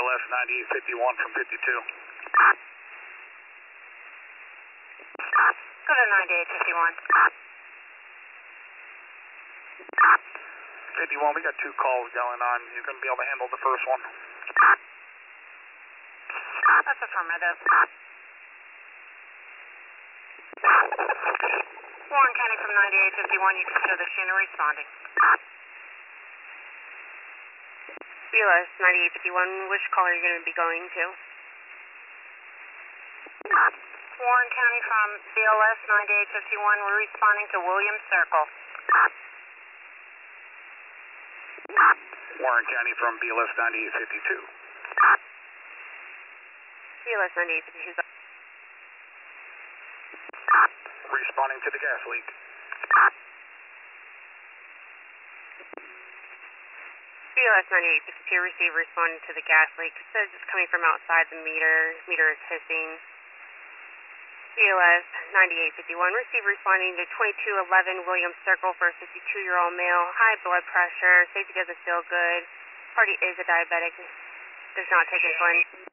BLS 9851 from 52. Go to 9851. 51, we got two calls going on. You're going to be able to handle the first one. That's affirmative. Warren County from 9851, you can show the Shannon responding. BLS 9851, which call are you going to be going to? Warren County from BLS 9851, we're responding to Williams Circle. Warren County from BLS 9852. BLS 9852. Responding to the gas leak. BLS 9852, receive responding to the gas leak. It says it's coming from outside the meter. Meter is hissing. BLS 9851, receive responding to 2211 Williams Circle for a 52-year-old male. High blood pressure. Safety doesn't feel good. Party is a diabetic. Does not take insulin.